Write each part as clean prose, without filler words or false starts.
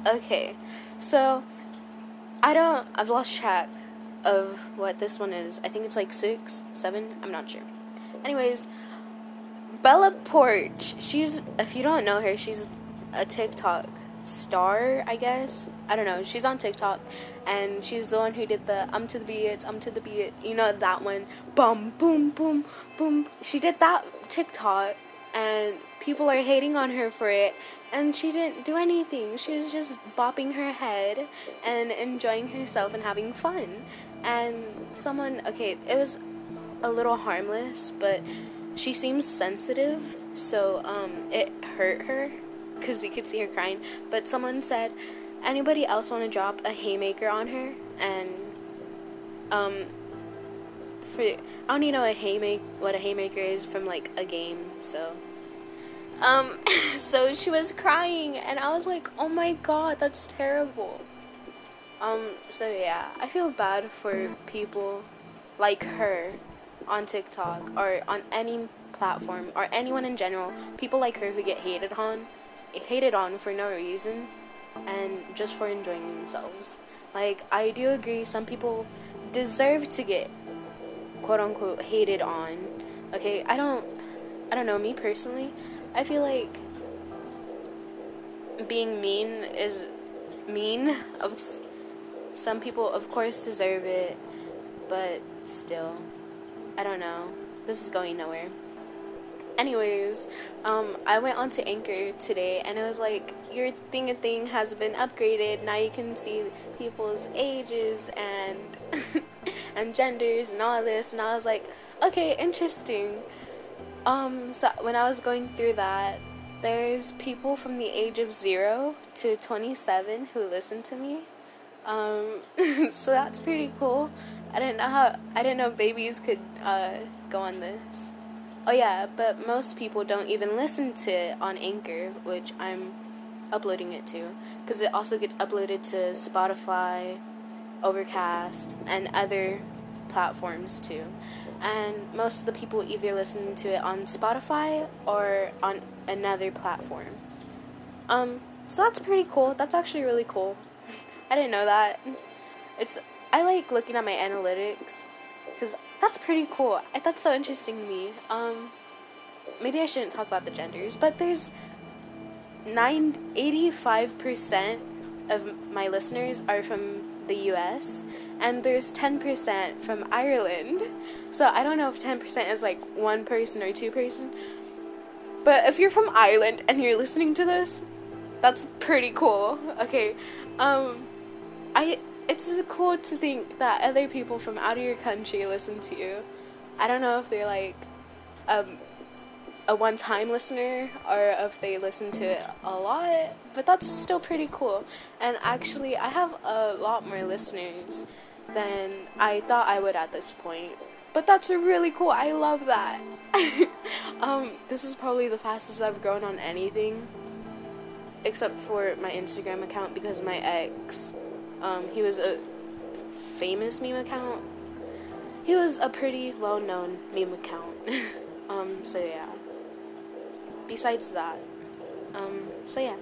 Okay, so I've lost track of what this one is. I think it's like 6, 7, I'm not sure. Anyways, Bella Porch, if you don't know her, she's a TikTok star, I guess. I don't know, she's on TikTok, and she's the one who did the to the beat, you know that one, boom, boom, boom, boom. She did that TikTok, and people are hating on her for it, and she didn't do anything. She was just bopping her head and enjoying herself and having fun. And it was a little harmless, but she seems sensitive, so it hurt her, because you could see her crying. But someone said, anybody else want to drop a haymaker on her? And I don't even know what a haymaker is from like a game, so so she was crying, and I was like, oh my god, that's terrible. So yeah, I feel bad for people like her on TikTok or on any platform, or anyone in general, people like her who get hated on for no reason and just for enjoying themselves. Like, I do agree some people deserve to get quote unquote hated on. Okay, I don't know, me personally, I feel like being mean is mean. Some people of course deserve it, but still, I don't know, this is going nowhere. Anyways, I went onto Anchor today, and it was like, your thing has been upgraded. Now you can see people's ages and and genders and all this. And I was like, okay, interesting. So when I was going through that, there's people from the age of 0 to 27 who listen to me. So that's pretty cool. I didn't know babies could go on this. Oh yeah, but most people don't even listen to it on Anchor, which I'm uploading it to, because it also gets uploaded to Spotify, Overcast, and other platforms too. And most of the people either listen to it on Spotify or on another platform. So that's pretty cool. That's actually really cool. I didn't know that. I like looking at my analytics, because that's pretty cool. That's so interesting to me. Maybe I shouldn't talk about the genders, but there's 85% of my listeners are from the US, and there's 10% from Ireland. So I don't know if 10% is like one person or two person, but if you're from Ireland and you're listening to this, that's pretty cool. Okay, it's cool to think that other people from out of your country listen to you. I don't know if they're like a one-time listener or if they listen to it a lot, but that's still pretty cool. And actually, I have a lot more listeners than I thought I would at this point. But that's really cool. I love that. This is probably the fastest I've grown on anything, except for my Instagram account, because my ex, he was a famous meme account. He was a pretty well-known meme account. So yeah. Besides that, so yeah.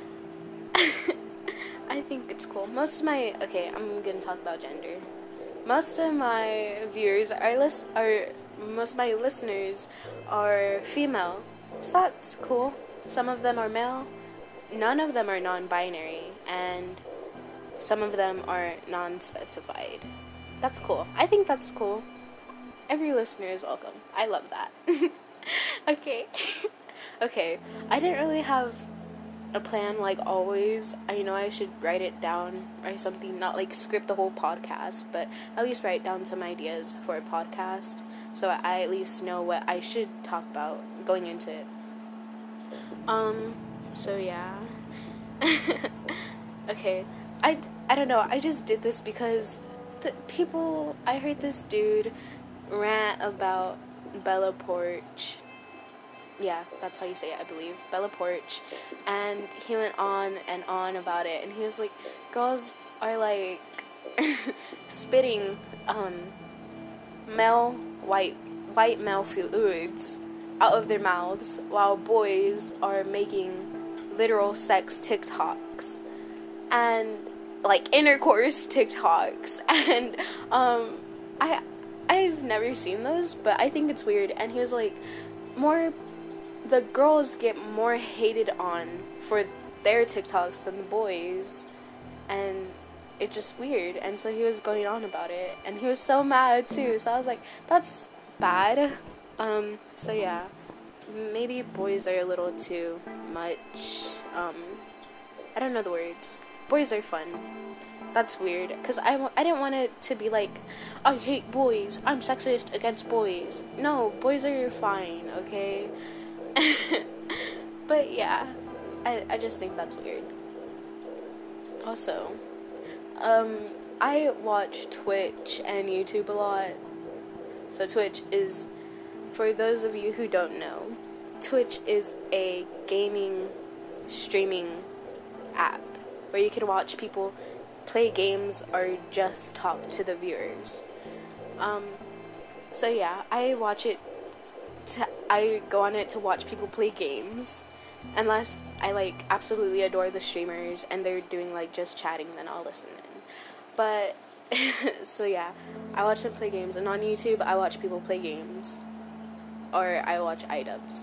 I think it's cool. I'm gonna talk about gender. Most of my viewers most of my listeners are female. So that's cool. Some of them are male. None of them are non-binary, and some of them are non-specified. That's cool. I think that's cool. Every listener is welcome. I love that. Okay. Okay. I didn't really have a plan like always. I know I should write it down or something, not like script the whole podcast, but at least write down some ideas for a podcast, so I at least know what I should talk about going into it. So yeah. Okay. I don't know, I just did this because I heard this dude rant about Bella Porch. Yeah, that's how you say it, I believe. Bella Porch. And he went on and on about it, and he was like, girls are like spitting white male fluids out of their mouths, while boys are making literal sex TikToks. and like intercourse TikToks, and I've never seen those, but I think it's weird. And he was like, the girls get more hated on for their TikToks than the boys, and it's just weird. And so he was going on about it, and he was so mad too. So I was like, that's bad. So yeah, maybe boys are a little too much. I don't know the words. Boys are fun. That's weird, because I didn't want it to be like, I hate boys, I'm sexist against boys. No, boys are fine, okay? But yeah, I just think that's weird. Also, I watch Twitch and YouTube a lot. So Twitch is, for those of you who don't know, Twitch is a gaming streaming app where you can watch people play games or just talk to the viewers. So yeah, I go on it to watch people play games, unless I like absolutely adore the streamers and they're doing like just chatting, then I'll listen in. But so yeah, I watch them play games, and on YouTube I watch people play games, or I watch iDubbbz.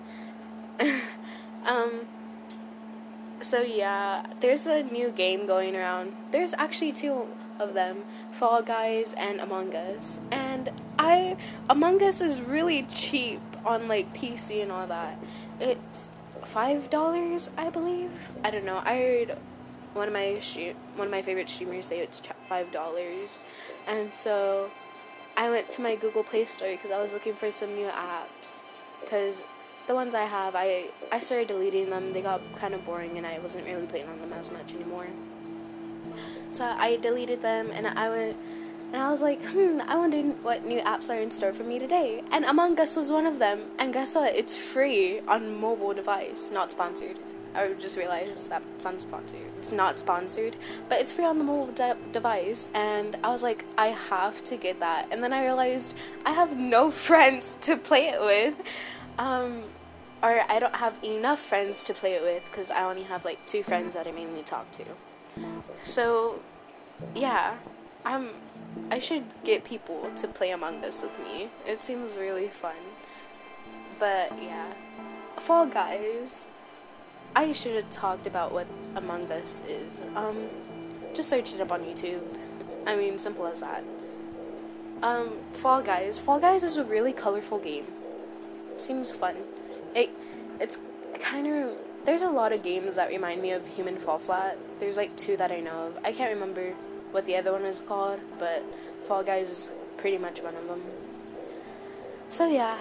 So yeah, there's a new game going around. There's actually 2 of them, Fall Guys and Among Us. And Among Us is really cheap on like PC and all that. It's $5, I believe. I don't know. I heard one of my favorite streamers say it's $5. And so I went to my Google Play Store because I was looking for some new apps, because the ones I have, I started deleting them. They got kind of boring, and I wasn't really playing on them as much anymore. So I deleted them, and I was like, I wonder what new apps are in store for me today. And Among Us was one of them. And guess what? It's free on mobile device. Not sponsored. I just realized that sounds sponsored. It's not sponsored, but it's free on the mobile device. And I was like, I have to get that. And then I realized I have no friends to play it with. Or I don't have enough friends to play it with, because I only have like 2 friends that I mainly talk to. So yeah, I should get people to play Among Us with me. It seems really fun. But yeah, Fall Guys, I should have talked about what Among Us is. Just search it up on YouTube. I mean, simple as that. Fall Guys is a really colorful game. Seems fun. It's kind of, there's a lot of games that remind me of Human Fall Flat. There's like 2 that I know of. I can't remember what the other one is called, but Fall Guys is pretty much one of them. So yeah,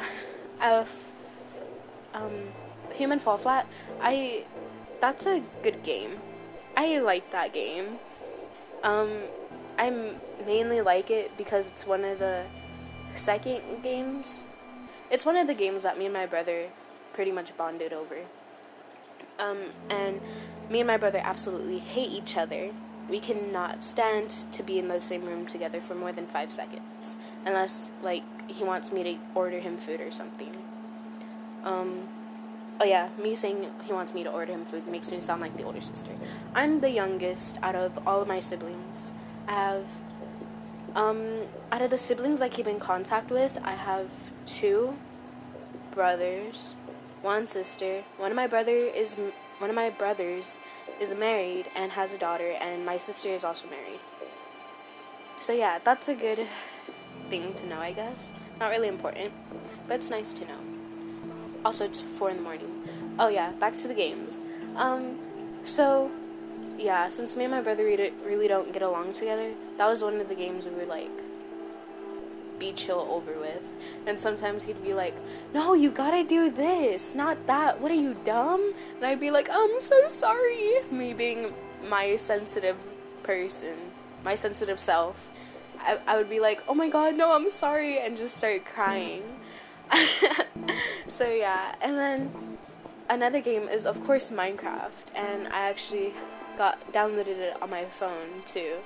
Human Fall Flat, that's a good game. I like that game. I mainly like it because it's one of the second games. It's one of the games that me and my brother pretty much bonded over. And me and my brother absolutely hate each other. We cannot stand to be in the same room together for more than 5 seconds. Unless, like, he wants me to order him food or something. Oh yeah, me saying he wants me to order him food makes me sound like the older sister. I'm the youngest out of all of my siblings. I have, out of the siblings I keep in contact with, I have 2 brothers, 1 sister. One of my brothers is married and has a daughter, and my sister is also married. So yeah, that's a good thing to know, I guess. Not really important, but it's nice to know. Also, it's 4 a.m. Oh yeah, back to the games. So yeah, since me and my brother really don't get along together, that was one of the games we would like be chill over with. And sometimes he'd be like, no, you gotta do this, not that, what are you, dumb? And I'd be like, I'm so sorry. Me being my sensitive person, my sensitive self, I would be like, oh my god, no, I'm sorry, and just start crying. So yeah, and then another game is of course Minecraft, and I actually downloaded it on my phone too.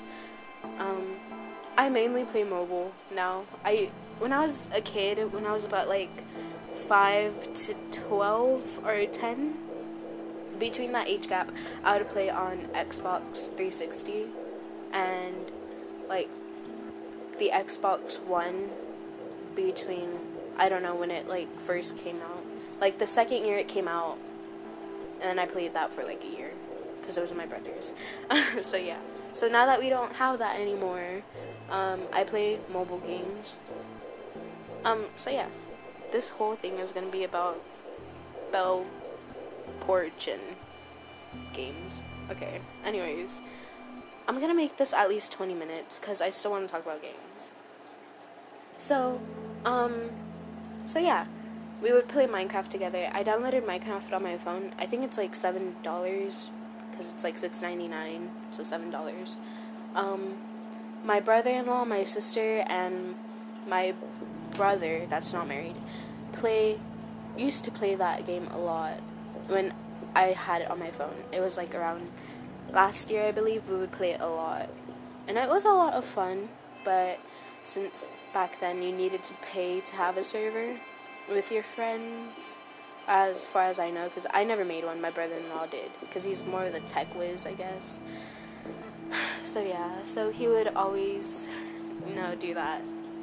I mainly play mobile now. When I was a kid, when I was about like 5 to 12 or 10, between that age gap, I would play on Xbox 360 and like the Xbox One between, I don't know when it like first came out, like the second year it came out, and then I played that for like a year because it was my brother's. So yeah, so now that we don't have that anymore, I play mobile games. So yeah, this whole thing is gonna be about Bell Porch and games. Okay, anyways, I'm gonna make this at least 20 minutes because I still want to talk about games. So yeah, we would play Minecraft together. I downloaded Minecraft on my phone. I think it's like $7 because it's like $6.99, so $7. My brother-in-law, my sister, and my brother that's not married used to play that game a lot when I had it on my phone. It was like around last year, I believe, we would play it a lot, and it was a lot of fun. But since back then you needed to pay to have a server with your friends, as far as I know, because I never made one. My brother-in-law did, because he's more of the tech whiz, I guess. So yeah, so he would always, do that.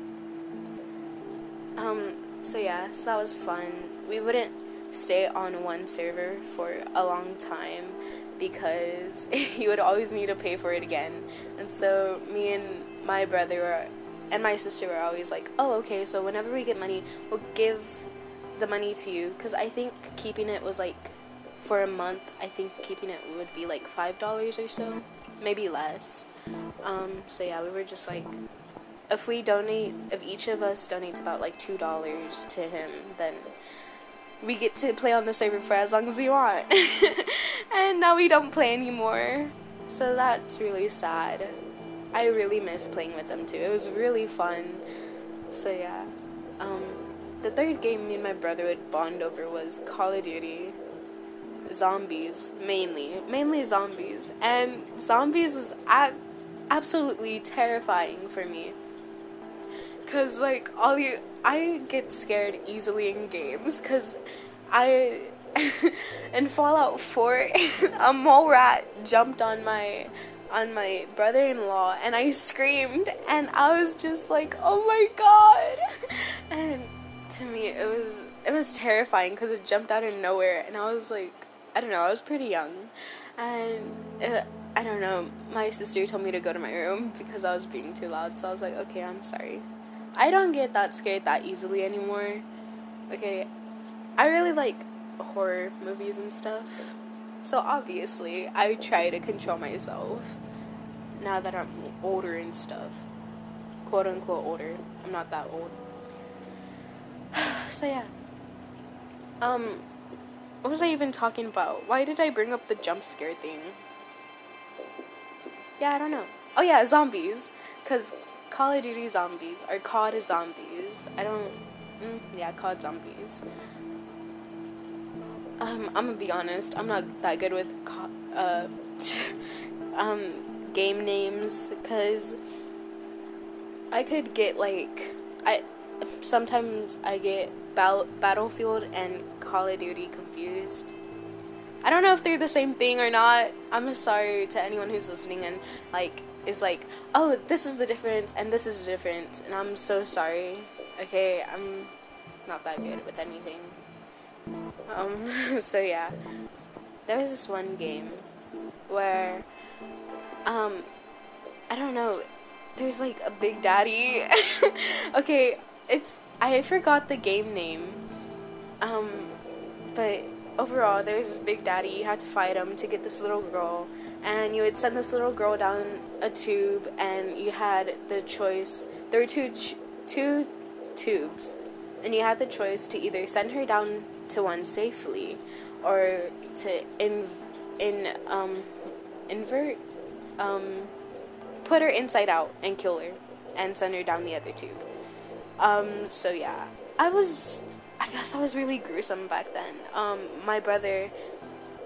So yeah, so that was fun. We wouldn't stay on one server for a long time because he would always need to pay for it again. And so me and my brother and my sister were always like, oh, okay, so whenever we get money, we'll give the money to you. Because I think keeping it was like, for a month, I think keeping it would be like $5 or so, maybe less. So yeah, we were just like, if each of us donates about like $2 to him, then we get to play on the server for as long as we want. And now we don't play anymore, so that's really sad. I really miss playing with them too. It was really fun. So yeah, the third game me and my brother would bond over was Call of Duty. Zombies, mainly zombies, and zombies was absolutely terrifying for me. Cause like I get scared easily in games. Cause in Fallout 4, a mole rat jumped on my brother-in-law, and I screamed, and I was just like, oh my god. And to me, it was terrifying because it jumped out of nowhere, and I was like, I don't know, I was pretty young, and I don't know, my sister told me to go to my room because I was being too loud, so I was like, okay, I'm sorry. I don't get that scared that easily anymore. Okay, I really like horror movies and stuff, so obviously I try to control myself now that I'm older and stuff. Quote unquote older. I'm not that old. So yeah. What was I even talking about? Why did I bring up the jump scare thing? Yeah, I don't know. Oh yeah, zombies. Cause Call of Duty zombies, or COD zombies. COD zombies. I'm gonna be honest, I'm not that good with game names, cause I could get sometimes I get Battlefield and Call of Duty confused. I don't know if they're the same thing or not. I'm sorry to anyone who's listening and is like, oh, this is the difference and this is the difference, and I'm so sorry. Okay, I'm not that good with anything. So yeah, there was this one game where I don't know, there's like a Big Daddy. Okay, I forgot the game name, but overall there's this Big Daddy. You had to fight him to get this little girl, and you would send this little girl down a tube, and you had the choice. There were two tubes, and you had the choice to either send her down to one safely, or to put her inside out and kill her, and send her down the other tube. So yeah, I guess I was really gruesome back then.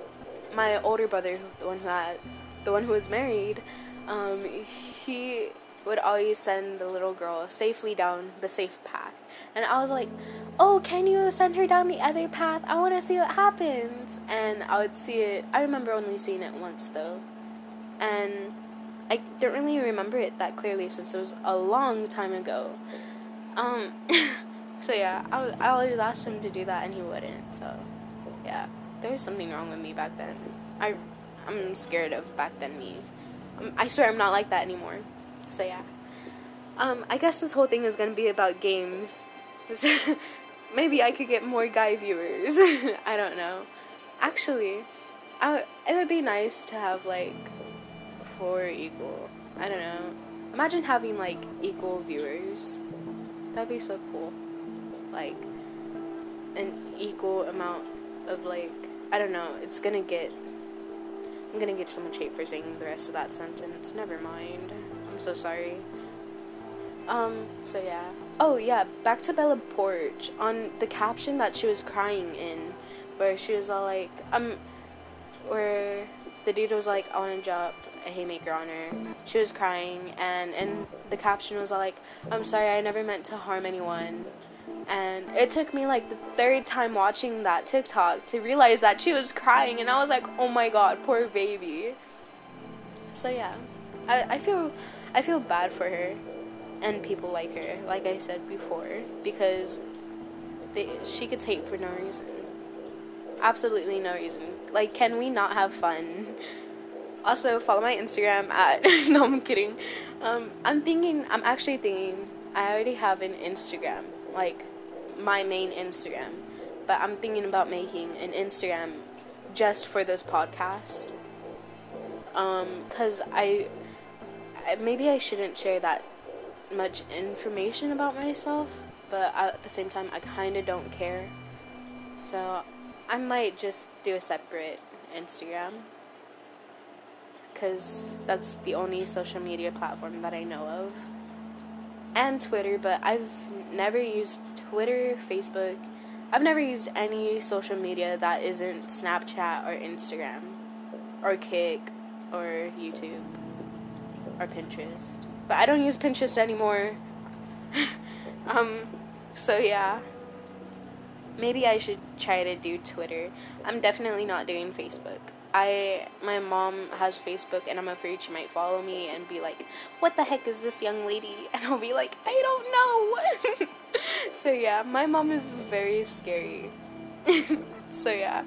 My older brother, the one who was married, would always send the little girl safely down the safe path. And I was like, oh, can you send her down the other path? I want to see what happens. And I would see it. I remember only seeing it once, though. And I don't really remember it that clearly since it was a long time ago. So yeah, I always asked him to do that and he wouldn't. So yeah, there was something wrong with me back then. I'm scared of back then me. I swear I'm not like that anymore. So yeah. I guess this whole thing is gonna be about games. Maybe I could get more guy viewers. I don't know. Actually, it would be nice to have like 4 equal. I don't know. Imagine having like equal viewers. That'd be so cool. Like an equal amount of like, I don't know. I'm gonna get so much hate for saying the rest of that sentence. Never mind. I'm so sorry. So yeah. Oh yeah, back to Bella Poarch. On the caption that she was crying in, where she was all like, where the dude was like, I wanna drop a haymaker on her. She was crying, and the caption was all like, I'm sorry, I never meant to harm anyone. And it took me like the 3rd time watching that TikTok to realize that she was crying, and I was like, oh my god, poor baby. So yeah, I feel bad for her and people like her, like I said before, because she gets hate for no reason. Absolutely no reason. Like, can we not have fun? Also, follow my Instagram at no, I'm kidding. I'm actually thinking I already have an Instagram, like my main Instagram, but I'm thinking about making an Instagram just for this podcast. Cause maybe I shouldn't share that much information about myself, but at the same time I kind of don't care. So I might just do a separate Instagram, because that's the only social media platform that I know of. And Twitter, but I've never used Twitter, Facebook. I've never used any social media that isn't Snapchat or Instagram or Kik or YouTube or Pinterest. But I don't use Pinterest anymore. So yeah. Maybe I should try to do Twitter. I'm definitely not doing Facebook. My mom has Facebook, and I'm afraid she might follow me and be like, what the heck is this young lady? And I'll be like, I don't know. So yeah, my mom is very scary. So yeah.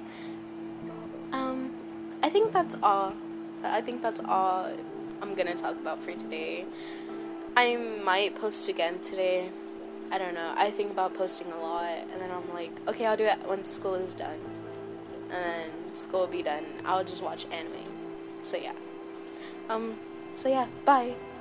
I think that's all I'm gonna talk about for today. I might post again today. I don't know. I think about posting a lot, and then I'm like, okay, I'll do it when school is done. And then school will be done. I'll just watch anime. So yeah. Bye.